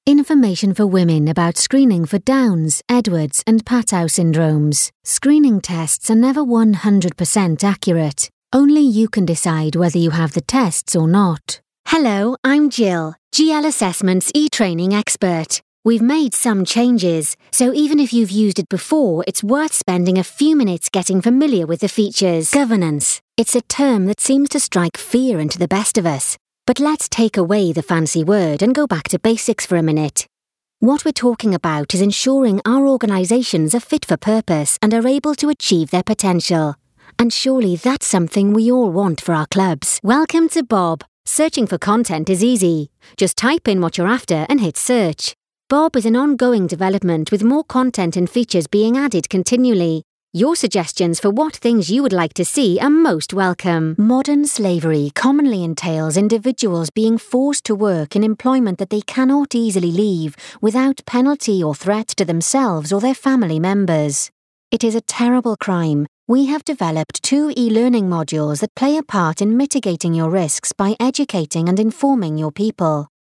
Information for women about screening for Downs, Edwards and Patau syndromes. Screening tests are never 100% accurate. Only you can decide whether you have the tests or not. Hello, I'm Jill, GL Assessment's e-training expert. We've made some changes, so even if you've used it before, it's worth spending a few minutes getting familiar with the features. Governance. It's a term that seems to strike fear into the best of us. But let's take away the fancy word and go back to basics for a minute. What we're talking about is ensuring our organisations are fit for purpose and are able to achieve their potential. And surely that's something we all want for our clubs. Welcome to Bob. Searching for content is easy. Just type in what you're after and hit search. Bob is an ongoing development with more content and features being added continually. Your suggestions for what things you would like to see are most welcome. Modern slavery commonly entails individuals being forced to work in employment that they cannot easily leave without penalty or threat to themselves or their family members. It is a terrible crime. We have developed 2 e-learning modules that play a part in mitigating your risks by educating and informing your people.